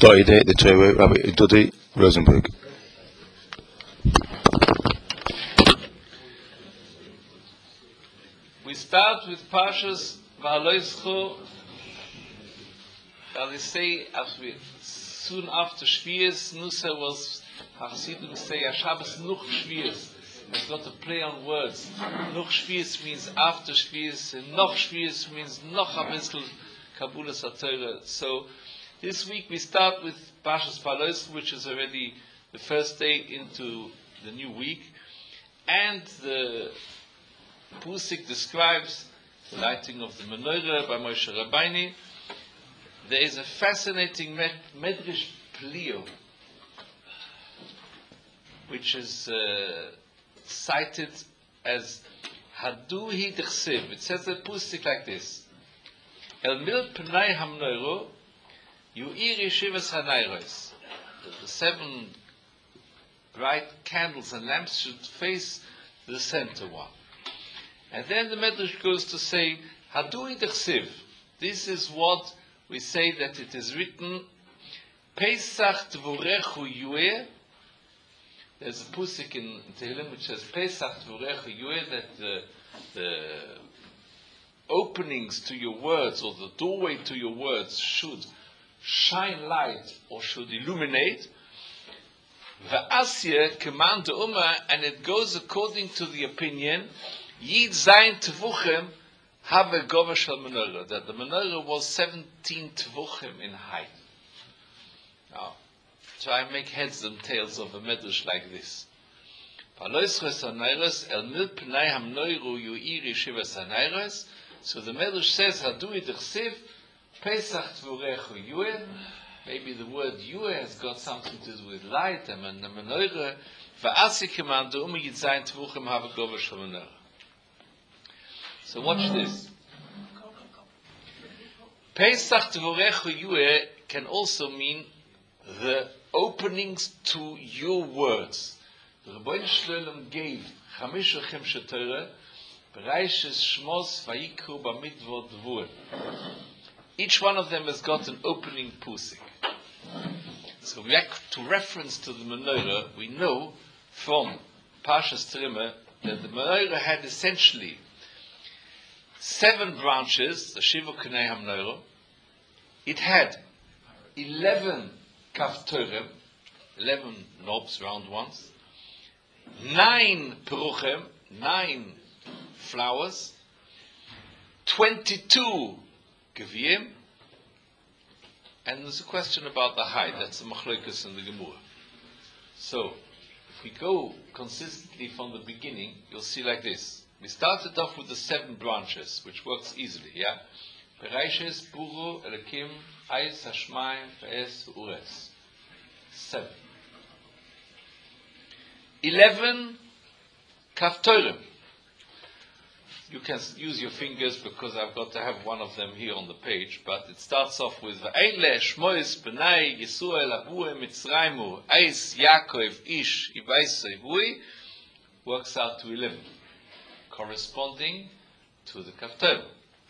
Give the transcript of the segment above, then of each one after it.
started the Torah, Rabbi Dodi Rosenberg. We start with Parshas Va'aloischo. As they say, soon after Shvius, Nusa was Hasidim say Shabbos Nuch Shvius. It's not a play on words. Nuch Shvius means after Shvius, and Noch Shvius means Noch Abisl Kabulas HaTorah. So this week we start with Parshas Va'aloischo, which is already the first day into the new week, and the Pusik describes the lighting of the menorah by Moshe Rabbeinu. There is a fascinating Medrash Plio, which is cited as Haduhi Dechsev. It says the Pusik like this: El mil pnei hamnoiro yu'ir yeshivas hanairos. The 7 bright candles and lamps should face the center one. And then the Medrash goes to say, Hadui Dechsiv. This is what we say that it is written, Pesach Tvorechu Yueh. There's a pusik in Tehillim which says, Pesach Tvorechu Yueh, that the openings to your words, or the doorway to your words, should shine light, or should illuminate. Va'asya command the Ummah, and it goes according to the opinion, Yid Zayin Tevuchim have a Gova Shel Menorah, that the menorah was 17 Tevuchim in height. Now, try and make heads and tails of a medrash like this. So the medrash says, Hadui Dechsiv, Pesach Tvorechu Yueh. Maybe the word Yueh has got something to do with light, and the menorah, Va'asi command the Ummah Yid Zayin Tevuchim have a Gova Shel Menorah. So watch this. Pesach Tvorechu Yueh can also mean the openings to your words. The Rebbeinu Shlolem gave Chamish Rechem Shetorah, Bereishis Shmos Vayikru Bamidvot Dvur. Each one of them has got an opening pusik. So to reference to the menorah, we know from Parshas Trimah that the menorah had essentially 7 branches, the Shiva Knei HaMenorah. It had 11 kaftorim, 11 knobs, round ones, 9 peruchem, 9 flowers, 22 gevim, and there's a question about the height. That's the machlokas in the Gemara. So, if we go consistently from the beginning, you'll see like this. We started off with the 7 branches, which works easily, yeah? Bereishis, Buru, Elikim, Eis, Hashmayim, Ve'es, Ures. 7. 11 kaftorim. You can use your fingers because I've got to have one of them here on the page, but it starts off with Ve'ele, Shmois, Benai, Yisrael, Abuhe, Mitzraymu, Eis, Yaakov, Ish, Ivaisa, Ivui, works out to 11. Corresponding to the kaftorim.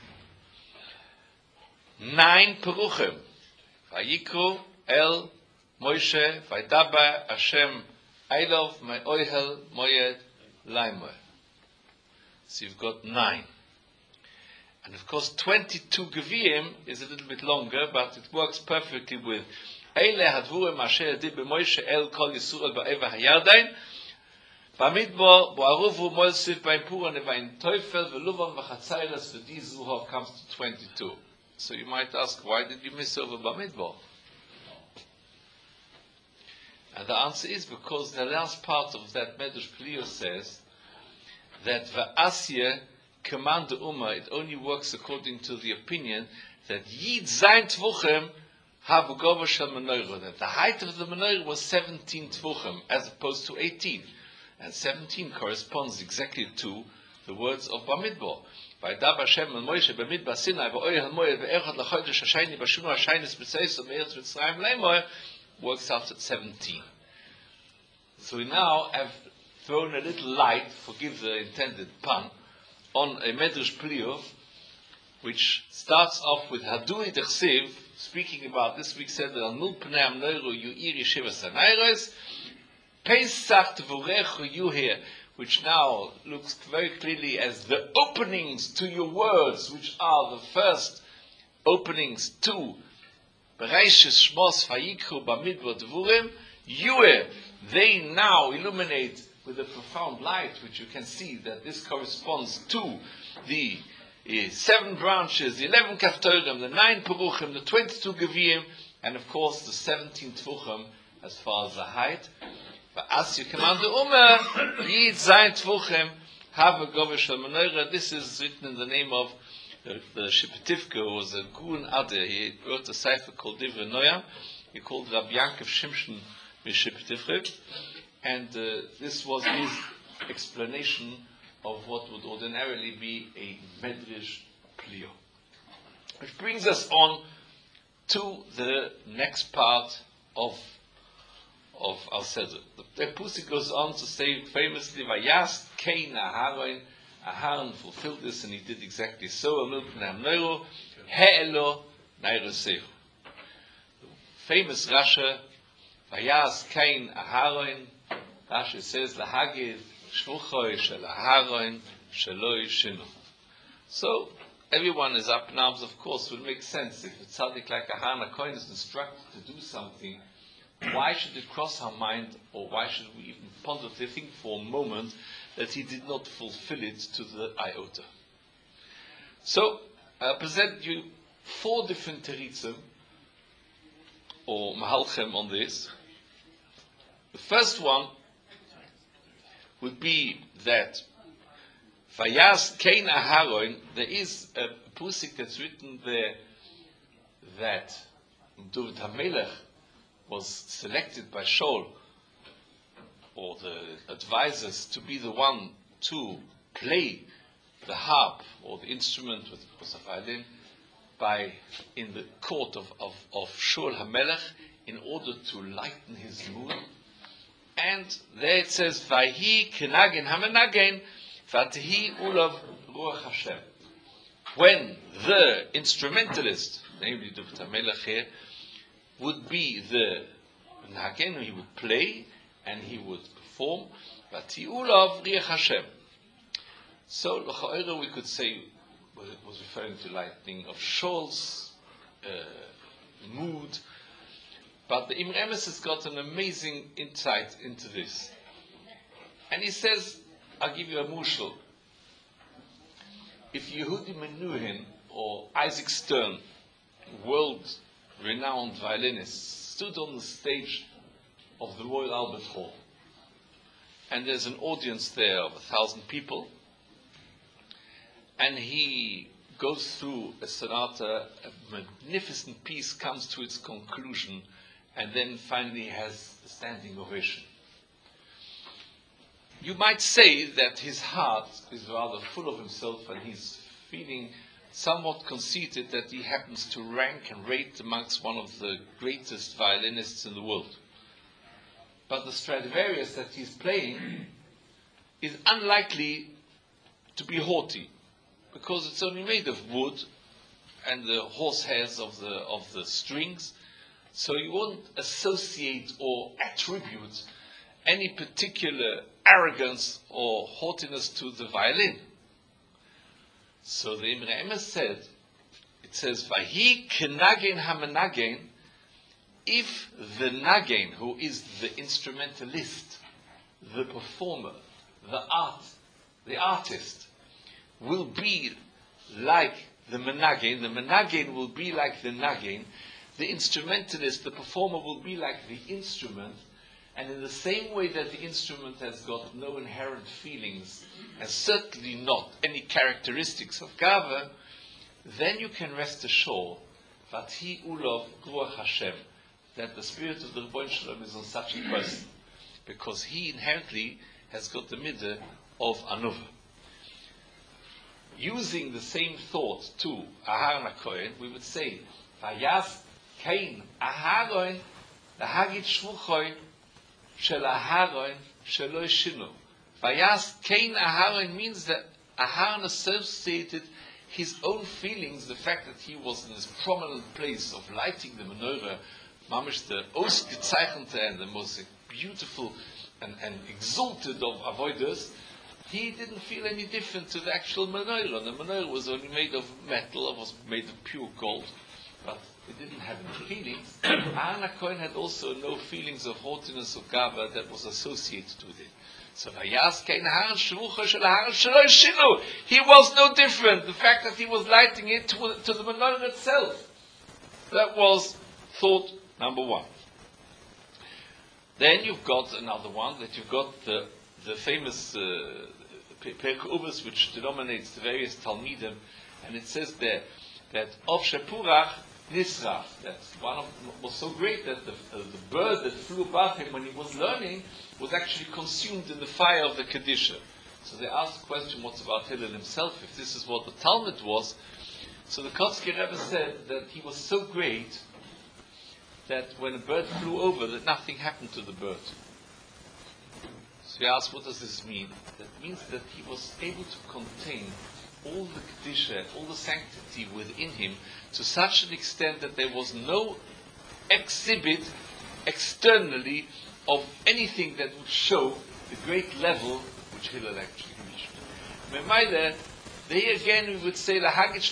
9 peruchim. Vayikru El Moshe Vaydaber Hashem Eilov Me'ohel Moyed Laimoel. So you've got 9. And of course 22 Gevim is a little bit longer, but it works perfectly with Eile Hadvurim Asher Di B'Moshe El Kol Yisrael Ba'eva Hayardain Bamidbar, Boaruvu, Molsif, Baimpur, and Evain Teufel, Veluvam, Vachatzailas, Vedizuhov comes to 22. So you might ask, why did you miss over Bamidbar? And the answer is because the last part of that Medrash Plio says that Va'asya command the Ummah, it only works according to the opinion that Yid Zayin Tvuchim have a Gova Shel Menorah, that the height of the menorah was 17 Tvuchim as opposed to 18. And 17 corresponds exactly to the words of Bamidbar. Vaydaber Hashem el Moshe Bamidbar Sinai v'oyel Moed ve'erchad l'chodesh hashayni b'shunu hashaynis b'tzeis me'eretz Mitzrayim le'moed works out at 17. So we now have thrown a little light, forgive the intended pun, on a Medrash Plio, which starts off with Hadui Dechsiv, speaking about this week, said that Al-Mul Pneim Neiro Yu'ir Yeshivas HaNeiros, Pesach Tvorechu Yuher, which now looks very clearly as the openings to your words, which are the first openings to Bereishis Shmos Vayikru Bamidbar Dvurim, Yuher, they now illuminate with a profound light, which you can see that this corresponds to the 7 branches, the 11 Kaftorim, the 9 Peruchim, the 22 Gevim, and of course the 17 Tvuchim as far as the height. As you command the Ummah, Yid Zayin Tvuchim, have a Govish al-Menorah. This is written in the name of the Shepetivka, who was a Gun Ade. He wrote a cipher called Divrei Noam. He called Rabbi Yankov Shimshon Shepetivka. And this was his explanation of what would ordinarily be a Medrash Plio. Which brings us on to the next part of our Seder. The Pusik goes on to say famously, Vayas Kein Aharon, Aharon fulfilled this and he did exactly so, Al-Mul Pneim Neiro, He'elo Neirosehu. The famous Rasha, Vayas Kein Aharon, Rashi says, Lahagid Shvuchoi Shel Aharon Sheloi Shinu. So, everyone is up in arms, of course, would make sense. If a tzaddik like Aharon HaKohen is instructed to do something, why should it cross our mind, or why should we even ponder to think for a moment that he did not fulfill it to the iota? So, I'll present you 4 different teritzim, or mahalchem on this. The first one would be that Vayas Kein Aharon, there is a pusik that's written there that David HaMelech was selected by Shaul, or the advisors, to be the one to play the harp or the instrument with the violin in the court of Shaul HaMelech in order to lighten his mood. And there it says, Vayhi Kenagen HaMenagen Vatihi Ulav Ruach Hashem. When the instrumentalist, namely David HaMelech here, would be the Nagen, he would play and he would perform, Vatihi Ulav Ruach Hashem. So, l'cha'ora we could say, well, it was referring to lightning of Shaul's mood. But the Imre Emes has got an amazing insight into this. And he says, I'll give you a mushal. If Yehudi Menuhin or Isaac Stern, world-renowned violinist, stood on the stage of the Royal Albert Hall, and there's an audience there of 1,000 people, and he goes through a sonata, a magnificent piece comes to its conclusion, and then finally has a standing ovation. You might say that his heart is rather full of himself and he's feeling somewhat conceited that he happens to rank and rate amongst one of the greatest violinists in the world. But the Stradivarius that he's playing is unlikely to be haughty, because it's only made of wood and the horsehairs of the strings. So you won't associate or attribute any particular arrogance or haughtiness to the violin. So the Imre Emes said, it says, Vayhi Kenagen HaMenagen, if the Nagen, who is the instrumentalist, the performer, the artist, will be like the Menagen will be like the Nagen, the instrumentalist, the performer, will be like the instrument, and in the same way that the instrument has got no inherent feelings, and certainly not any characteristics of Gava, then you can rest assured that he Ulov Ruach Hashem, that the spirit of the Rebbeinu Shalom is on such a person, because he inherently has got the midah of Anuva. Using the same thought to Aharon HaKohen, we would say, Vayas Kein Aharon Lahagid Shvuchoi Shel Aharon Sheloi Shinu. Vayas Kein Aharon means that Aharon associated his own feelings, the fact that he was in this prominent place of lighting the menorah, mamish the ausgezeichnete and the most beautiful and exalted of avoiders, he didn't feel any different to the actual menorah. The menorah was only made of metal, it was made of pure gold, but it didn't have any feelings. Aaron HaKohen had also no feelings of haughtiness or gava that was associated with it. So he was no different. The fact that he was lighting it to the menorah itself, that was thought number one. Then you've got another one, that you've got the famous Perek Uvos, which denominates the various Talmidim, and it says there that of Shepurach Nisraf, that one of was so great that the bird that flew above him when he was learning was actually consumed in the fire of the Kedisha. So they asked the question, what's about Hillel himself, if this is what the Talmud was? So the Kotzker Rebbe said that he was so great that when a bird flew over, that nothing happened to the bird. So he asked, what does this mean? That means that he was able to contain all the Kedisha, all the sanctity within him, to such an extent that there was no exhibit externally of anything that would show the great level which Hillel actually reached. Memayde, there again we would say,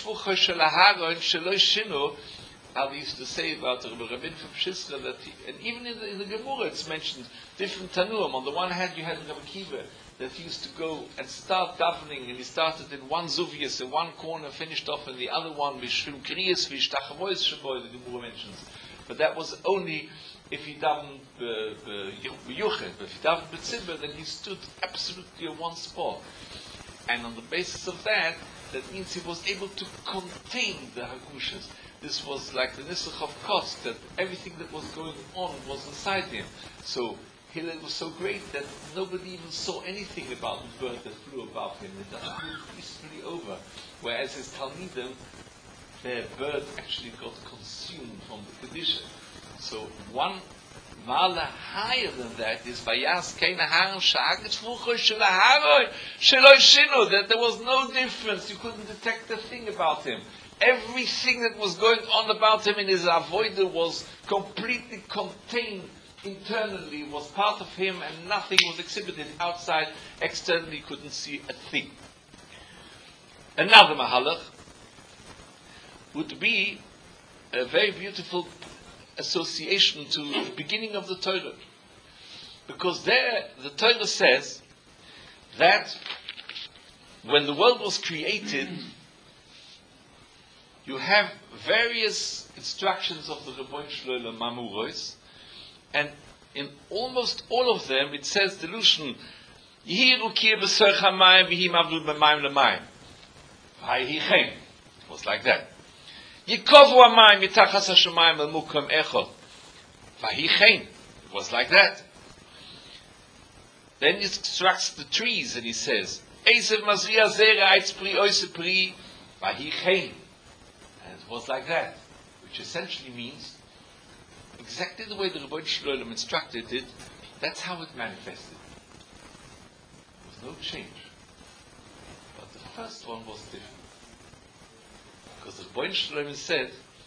how they used to say about Rabbi Rabin from Shisra, that and even in the Gemara it's mentioned different Tanuim. On the one hand you had Rabbi Kiva, that he used to go and start davening, and he started in one Zuvius, in one corner, finished off in the other one, Vishvim Kriyas, Vishtachavois Shaboy, the Gemara mentions. But that was only if he davened B'Yuchet. But if he davened B'Tzibah, then he stood absolutely in one spot. And on the basis of that, that means he was able to contain the Hagushas. This was like the Nisach of Kotz, that everything that was going on was inside him. So Hillel was so great that nobody even saw anything about the bird that flew above him. It just flew peacefully over. Whereas his Talmidim, their bird actually got consumed from the Kedisha. So one Mala higher than that is Vayas Kein Haran Sha'agit Fucho Shelaharoi Sheloi Shinu, that there was no difference. You couldn't detect a thing about him. Everything that was going on about him in his avodah was completely contained internally, was part of him, and nothing was exhibited outside. Externally, you couldn't see a thing. Another mahalach would be a very beautiful association to the beginning of the Torah. Because there, the Torah says that when the world was created, you have various instructions of the Rebbeinu Shlom Mamuros, and in almost all of them it says the Lushan Yehi Rukiya B'Sorch HaMayim V'hi Mavlud B'Mayim L'Mayim. V'hi Chen. It was like that. Yikovu HaMayim Mitachas HaShamayim Al Mukom Echod. V'hi Chen. It was like that. Then he instructs the trees and he says Eisev Mazriya Zera Eitz Pri Oise Pri V'hi Chen. And it was like that. Which essentially means exactly the way the Rebbeinu Shlom instructed it, that's how it manifested. There was no change. But the first one was different. Because the Rebbeinu Shlom said,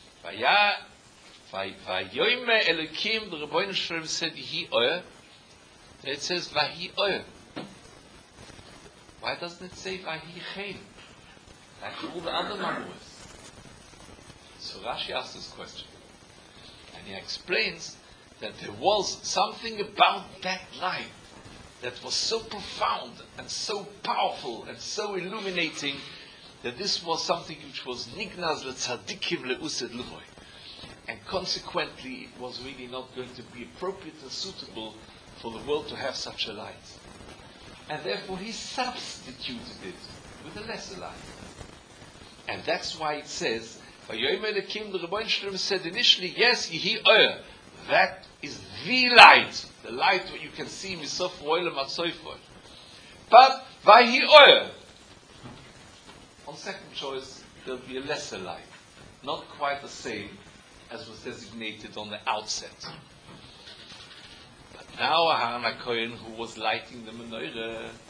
Vayoyme Elokim, the Rebbeinu Shlom said, Yehi Oyer. Then it says, Vahi Oyer. Why doesn't it say, Vahi Chen? Like all the other mamuos. So Rashi asked this question. And he explains that there was something about that light that was so profound and so powerful and so illuminating that this was something which was nignaz letzadikim leused luvoy. And consequently, it was really not going to be appropriate and suitable for the world to have such a light. And therefore he substituted it with a lesser light. And that's why it says, Vayoyim Elokim, the Rebbeinu Shlom said initially, yes, Yehi Oyer. That is the light where you can see Misof Oilem Atzoifoy. But Vahi Oyer. On second choice, there'll be a lesser light, not quite the same as was designated on the outset. But now Aharon HaKohen, who was lighting the menorah,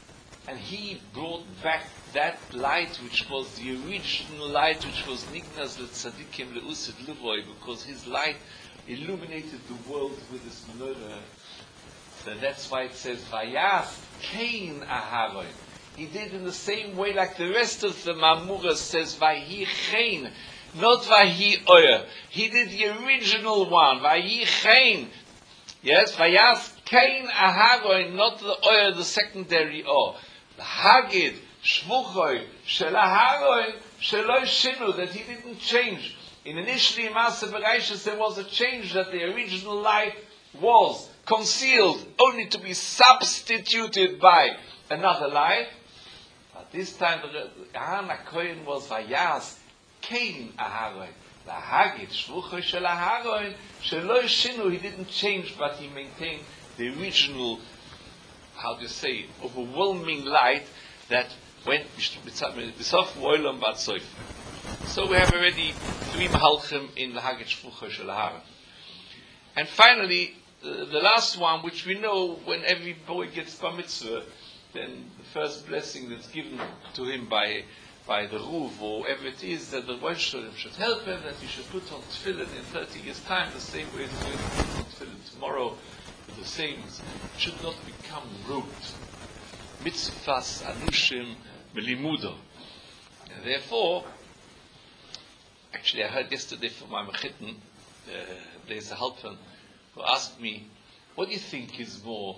and he brought back that light which was the original light, which was Nignas le'tzadikim le'usid levoy, because his light illuminated the world with his menorah. So that's why it says, Vayas Kain Aharon. He did in the same way like the rest of the Mamura says, Vayi Chain, not Vayi Oyer. He did the original one, Vayi Chain. Yes, Vayas Kain Aharon, not the Oyer, the secondary O. The Hagid, Shvuchoy, Shel Aharon, Sheloi Shinu, that he didn't change. Initially in Maaseh Bereishis there was a change, that the original light was concealed, only to be substituted by another light. But this time the Aharon HaKohen was Vayas Kain Aharon. The Hagid, Shvuchoy Shel Aharon, Sheloi Shinu, he didn't change, but he maintained the original, how do you say, overwhelming light that went B'sof Olam Bad Sof. So we have already 3 Mahalchim in the Hagid Shvuchoy Shel Aharon. And finally, the last one, which we know when every boy gets bar mitzvah, then the first blessing that's given to him by the Ruv, or whatever it is, that the Rosh Hashanah should help him, that he should put on tefillin in 30 years' time, the same way he's going to put on tefillin tomorrow, the same. It should not become rote. Mitzvahs anushim melimudo. And therefore, actually I heard yesterday from my Mechitten, there's a Halpern, who asked me, what do you think is more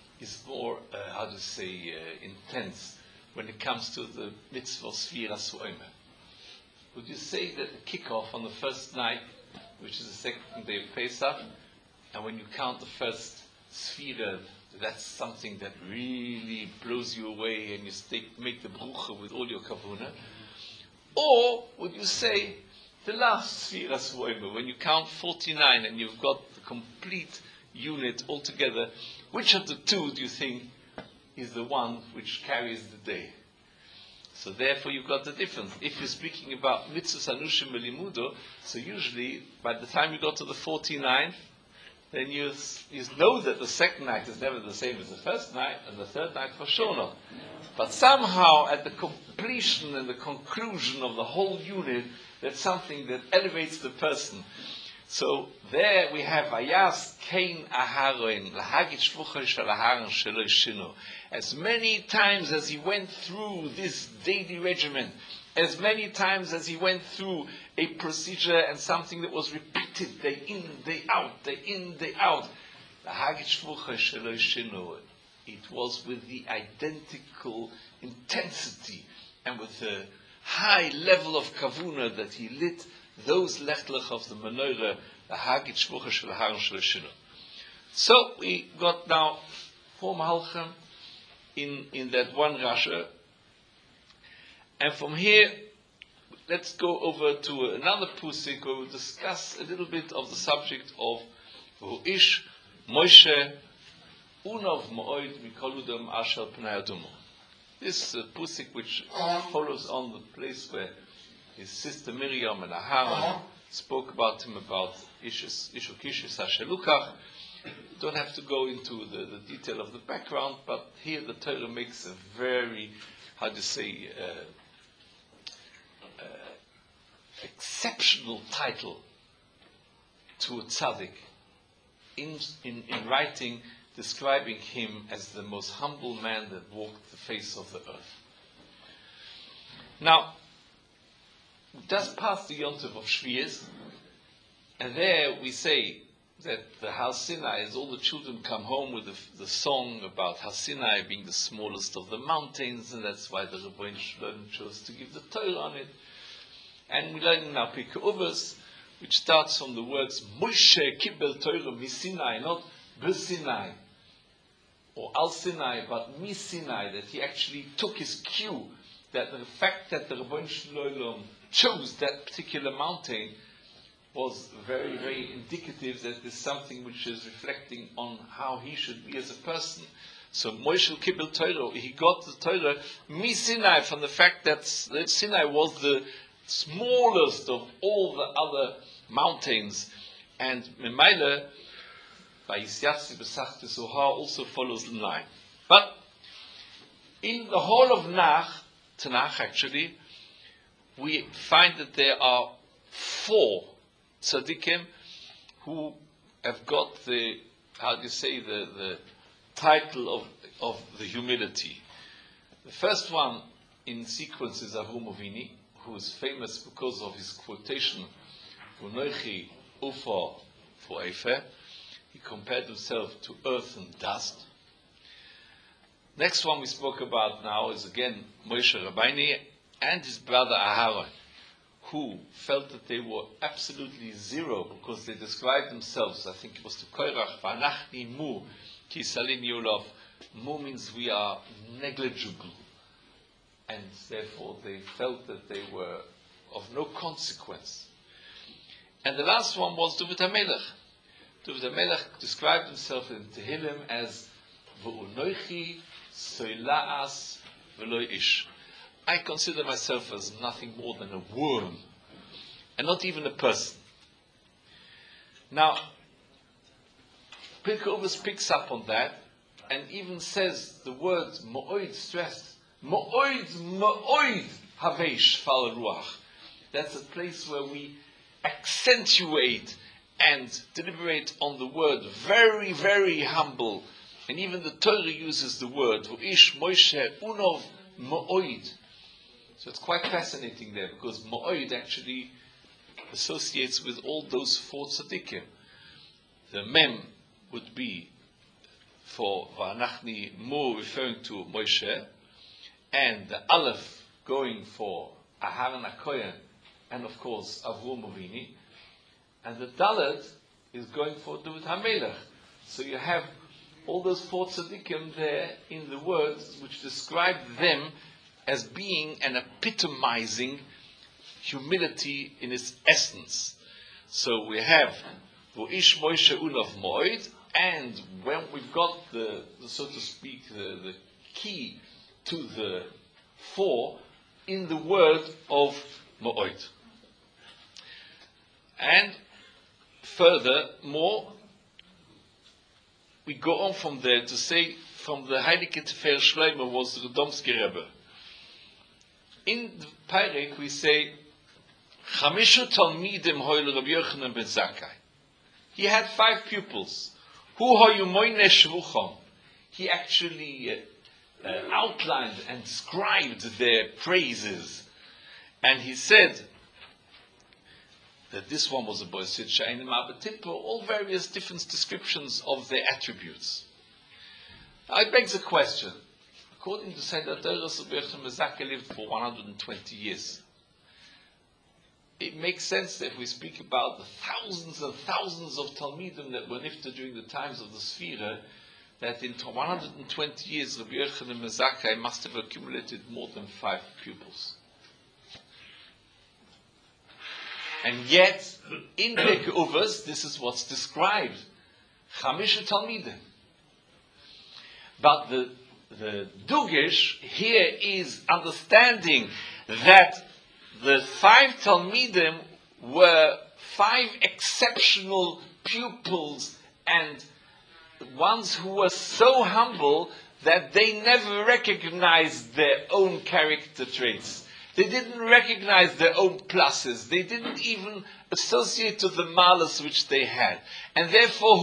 intense when it comes to the mitzvah Sfiras Omer? Would you say that the kickoff on the first night, which is the second day of Pesach, and when you count the first Sfira, that's something that really blows you away and you make the brucha with all your kavuna? Or would you say the last Sfiras Omer, when you count 49 and you've got the complete unit altogether, which of the two do you think is the one which carries the day? So therefore you've got the difference. If you're speaking about mitzvahs anushim melimudo, so usually by the time you got to the 49th, then you know that the second night is never the same as the first night, and the third night for sure not. But somehow at the completion and the conclusion of the whole unit, that's something that elevates the person. So there we have Vayas Kain Aharon, L'Hagid Shvuchoy Shel Aharon Sheloi Shinu. As many times as he went through this daily regimen, as many times as he went through a procedure and something that was repeated day in, day out, day in, day out, L'Hagid Shvuchoy Sheloi Shinu, it was with the identical intensity and with the high level of kavuna that he lit those lechlech of the menorah, the Hagid Shvuchoy Shel Aharon Sheloi Shinu. So we got now 4 Mahalchim in that one Rasha, and from here let's go over to another pusik where we'll discuss a little bit of the subject of Hu'ish Moshe Unov Mo'od Mikol Udam Asher Pnei Adumo. This pusik which follows on the place where his sister Miriam and Aharon spoke about him about Ishukishis Hashelukach. Don't have to go into the detail of the background, but here the Torah makes a very, exceptional title to a tzaddik in writing, describing him as the most humble man that walked the face of the earth. Now, just past the Yontiv of Shvi'is, and there we say that the Har Sinai, as all the children come home with the song about Har Sinai being the smallest of the mountains, and that's why the Rebbeinu Shalom chose to give the Torah on it. And we learn in our Pirkei Avos, which starts from the words Moshe Kibel Torah Misinai, not B'Sinai or Al Sinai, but Misinai, that he actually took his cue, that the fact that the Rebbeinu Shalom chose that particular mountain was very, very indicative that there's something which is reflecting on how he should be as a person. So Moshe Kibel Torah, he got the Torah Mi Sinai, from the fact that Sinai was the smallest of all the other mountains, and Memaila by Yisyatsi Besachti Zohar also follows the line. But In the whole of Tanakh actually, we find that there are 4 tzaddikim who have got the, how do you say, the title of the humility. The first one in sequence is Avraham Avinu, who is famous because of his quotation, V'noichi ufa fo'efer. He compared himself to earth and dust. Next one we spoke about now is again Moshe Rabbeinu and his brother Aharon, who felt that they were absolutely zero because they described themselves, I think it was to Korach, V'anachni mu ki salin yolov. Mu means we are negligible. And therefore they felt that they were of no consequence. And the last one was David HaMelech. David HaMelech described himself in Tehillim as V'unoichi soila'as v'lo ish. I consider myself as nothing more than a worm, and not even a person. Now, Pirkei Avos picks up on that, and even says the word mo'oid, stressed, mo'oid haveish fal ruach. That's a place where we accentuate and deliberate on the word, very, very humble. And even the Torah uses the word, V'ish Moshe unov mo'oid. So it's quite fascinating there, because mo'oid actually associates with all those 4 tzaddikim. The mem would be for V'anachni mu, referring to Moshe, and the aleph going for Aharon HaKohen, and of course Avraham Avinu, and the dalet is going for David HaMelech. So you have all those 4 tzaddikim there in the words which describe them as being and epitomizing humility in its essence. So we have V'ish Moshe unov mo'oid, and when we've got the so to speak, the key to the 4 in the word of mo'oid. And furthermore, we go on from there to say, from the Heilige Tefer Shlomo was the Radomski Rebbe. In the Perek we say, Chamishu Talmidim hoil Rabbi Yochanan ben Zakkai. He had 5 pupils. Hu hoyu moine shvucham. He actually outlined and described their praises. And he said that this one was a boisid shainim abatippo, all various different descriptions of their attributes. Now it begs a question. According to Seder Torah, Rabbi Yochanan ben Zakkai lived for 120 years. It makes sense that if we speak about the thousands and thousands of Talmidim that were nifta during the times of the Sfira, that in 120 years Rabbi Yochanan ben Zakkai must have accumulated more than 5 pupils. And yet, in Pirkei Avos, this is what's described. Chamisha Talmidim. But the Dugish here is understanding that the 5 Talmidim were 5 exceptional pupils, and ones who were so humble that they never recognized their own character traits. They didn't recognize their own pluses. They didn't even associate to the malas which they had. And therefore,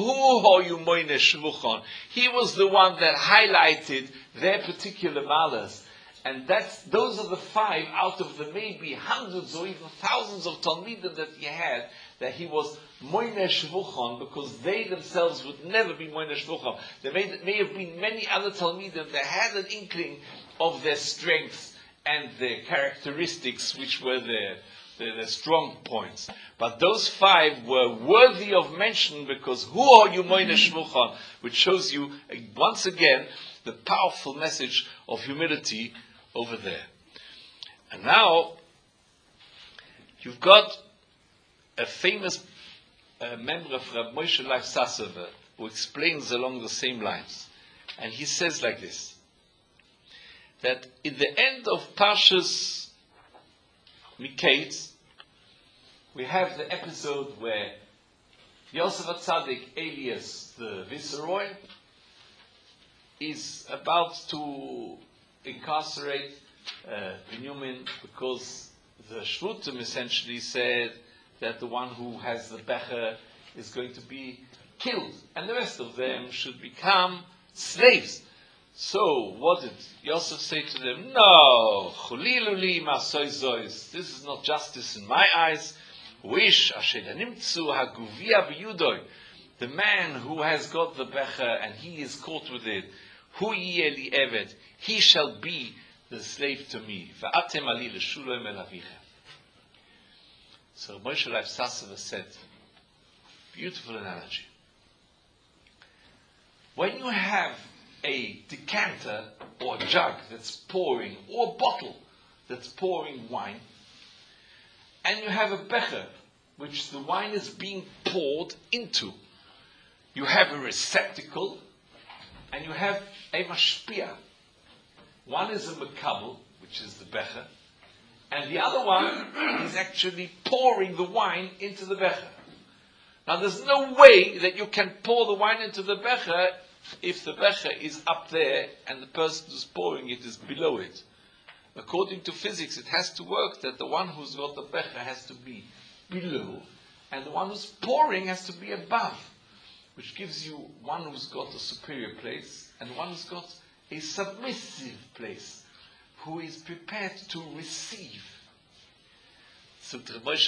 he was the one that highlighted their particular malas. And those are the 5 out of the maybe hundreds or even thousands of Talmidim that he had, that he was Moine Shvuchon, because they themselves would never be Moine Shvuchon. There may have been many other Talmidim that had an inkling of their strengths and their characteristics, which were their strong points. But those 5 were worthy of mention, because who are you Moine Shvuchon, which shows you, once again, the powerful message of humility over there. And now, you've got a famous member of Rav Moshe Leib Sassover, who explains along the same lines. And he says like this, that in the end of Parshas Miketz, we have the episode where Yosef HaTzadik, alias the Viceroy, is about to incarcerate Binyamin because the Shvutim essentially said that the one who has the Becher is going to be killed, and the rest of them should become slaves. So, what did Yosef say to them? No, Chuliluli masoizois. This is not justice in my eyes. Wish asher nimtzu haguvia biyudoi. The man who has got the Becher and he is caught with it, hu yeh li eved, he shall be the slave to me. Va'atem ali l'shuloim el avichem. So Moshe Leib Sassover said, beautiful analogy. When you have a decanter or a jug that's pouring, or a bottle that's pouring wine, and you have a becher which the wine is being poured into, you have a receptacle and you have a mashpia. One is a makabel, which is the becher, and the other one is actually pouring the wine into the becher. Now there's no way that you can pour the wine into the becher if the becher is up there and the person who's pouring it is below it. According to physics, it has to work that the one who's got the becher has to be below and the one who's pouring has to be above, which gives you one who's got a superior place and one who's got a submissive place, who is prepared to receive. So,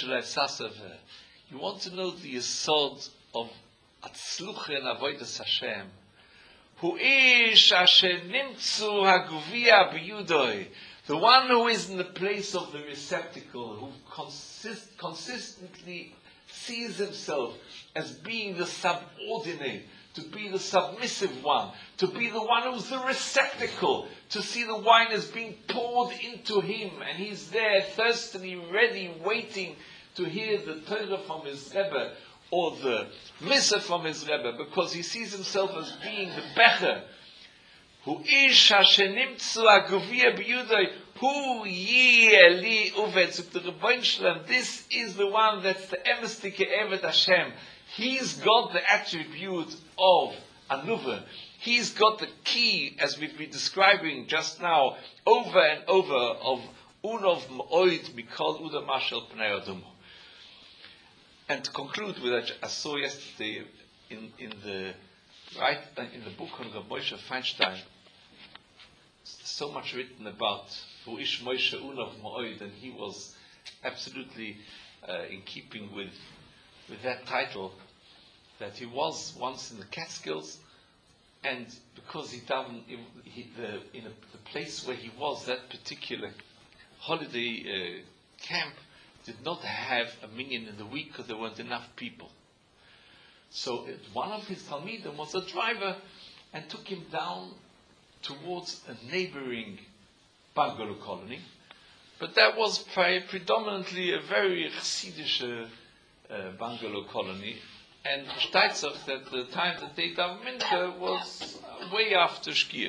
you want to know the yesod of Atzlucha and Avodas Hashem. Hu ish asher nimtzu haguvia b'yudoi. The one who is in the place of the receptacle, who consistently sees himself as being the subordinate, to be the submissive one, to be the one who's the receptacle, to see the wine as being poured into him, and he's there thirstily ready, waiting to hear the Torah from his Rebbe, or the Misa from his Rebbe, because he sees himself as being the Becher. Hu ish asher nimtzu haguvia b'yudoi, hu yeh li uved. So the Rebbeinu Shalom, this is the one that's the emestike eved Hashem. He's got the attribute of Anuva. He's got the key, as we've been describing just now, over and over, of Unov Ma'oid Mikol Uda Mashal Pnei Adumo. And to conclude with that, I saw yesterday in the book on Rav Moshe Feinstein, so much written about Hu Ish Moshe Unov Ma'oid, and he was absolutely in keeping with that title, that he was once in the Catskills, and because he davened in the place where he was, that particular holiday camp did not have a minyan in the week because there weren't enough people. So one of his Talmidim was a driver and took him down towards a neighboring bungalow colony, but that was predominantly a very Chassidish bungalow colony, and Steitzach, that the time that they daven mincha was way after Shkia.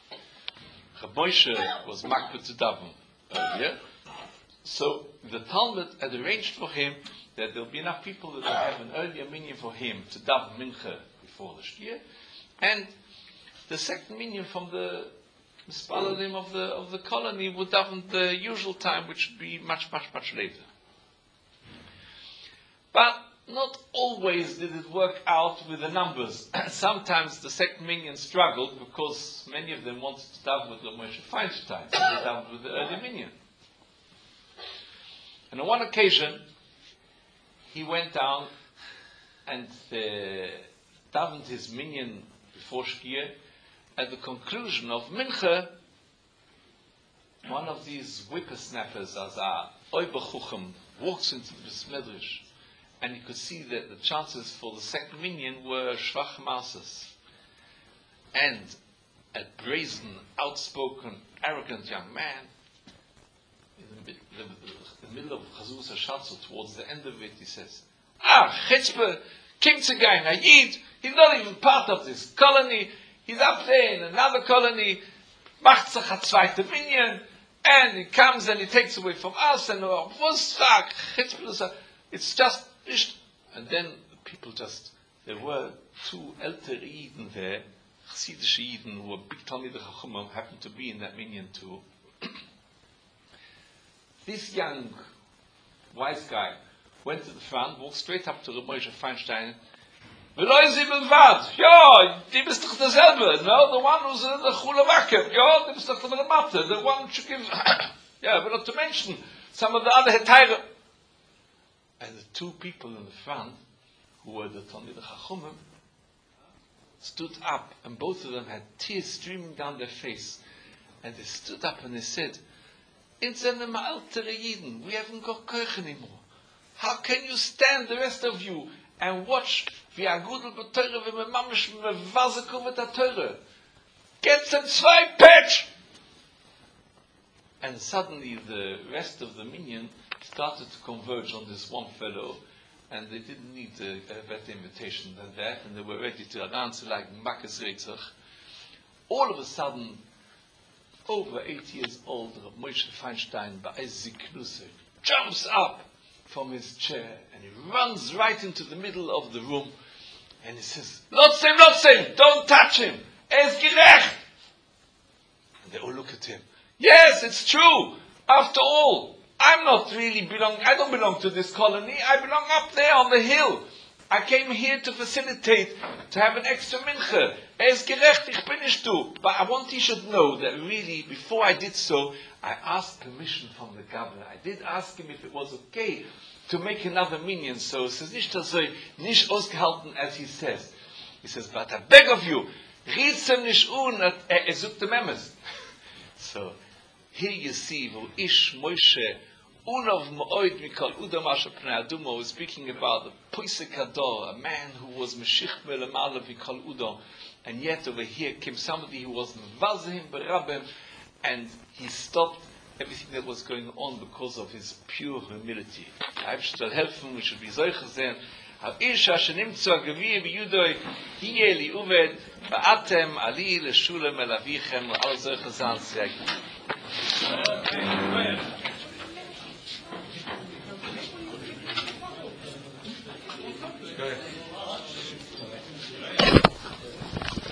Rav Moshe was makbid to daven earlier, so the Talmud had arranged for him that there'll be enough people that will have an earlier minyan for him to daven mincha before the Shkia, and the second minyan from the Mispalalim of the colony would daven the usual time, which would be much, much, much later. But not always did it work out with the numbers. Sometimes the second minyan struggled because many of them wanted to daven with Rav Moshe Feinstein, so they davened with the early minyan. And on one occasion, he went down and davened his minyan before Shkia. At the conclusion of Mincha, one of these whippersnappers, Azar, Oy Bechuchem, walks into the Medrash, and you could see that the chances for the second minyan were Shvach Masas. And a brazen, outspoken, arrogant young man, in the middle of Chazuz HaShatzo, towards the end of it, he says, Chitzpah, Kimtzegain, a Yid, he's not even part of this colony, he's up there in another colony, macht sich a zweite minyan, and he comes and he takes away from us, and it's just, and then people just, there were two Elter Eden there, Chassidish Yidden who were big Talmidei Chacham happened to be in that minyan too. This young, wise guy went to the front, walked straight up to Reb Moshe Feinstein. Ja, die bist doch derselbe, no? The one who's in the Chula Vakem, ja, die bist doch the Matte, the one who gives, yeah, but not to mention some of the other Hetayre. And the two people in the front, who were the Talmidei Chachomim, stood up, and both of them had tears streaming down their face. And they stood up and they said, in seinem altere Yidden, we haven't got koich anymore. How can you stand, the rest of you, and watch wie a gudel beteure, wie me mamisch me vaseko mit a teure? Get some zwei patch! And suddenly the rest of the minyan started to converge on this one fellow, and they didn't need a better invitation than that, and they were ready to dance like Makkes Reitzach. All of a sudden, over 8 years old, Reb Moshe Feinstein, Ba'ezik Knusser, jumps up from his chair, and he runs right into the middle of the room, and he says, Lotzim, don't touch him, is gerecht! And they all look at him. Yes, it's true. After all, I don't belong to this colony, I belong up there on the hill. I came here to facilitate, to have an extra minche. Es gerecht, ich bin nicht du. But I want you should know that really, before I did so, I asked permission from the governor. I did ask him if it was okay to make another minyan. So es ist nicht nicht ausgehalten, as he says. He says, but I beg of you, ritzem nicht sucht dem Emes. So, here you see, wo ish Moshe, Unav Ma'oid Mikal Udam Asher Pnei Adumo was speaking about the Poisek Hador, a man who was Meshich Melamala Vikal Udam, and yet over here came somebody who was Mvazahim Berabim, and he stopped everything that was going on because of his pure humility. I should help him, we should be Zoicha Zen. האיש אשר נמצא גביע ביודוי, יהיה לי עובד, ואתם עלי לשולם אל אביכם, ועל זויכה זן סייג.